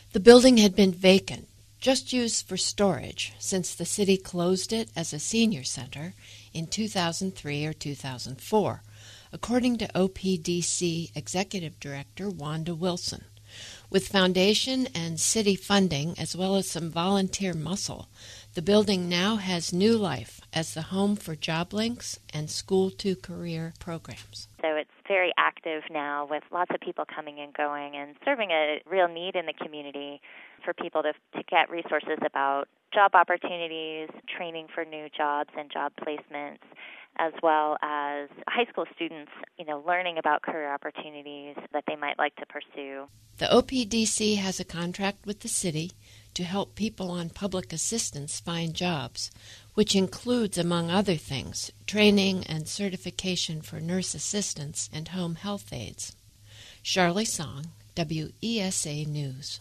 The building had been vacant, just used for storage, since the city closed it as a senior center in 2003 or 2004, according to OPDC Executive Director Wanda Wilson. With foundation and city funding, as well as some volunteer muscle, the building now has new life as the home for job links and school-to-career programs. So it's very active now with lots of people coming and going and serving a real need in the community for people to get resources about job opportunities, training for new jobs and job placements, as well as high school students, learning about career opportunities that they might like to pursue. The OPDC has a contract with the city to help people on public assistance find jobs, which includes, among other things, training and certification for nurse assistants and home health aides. Charlie Song, WESA News.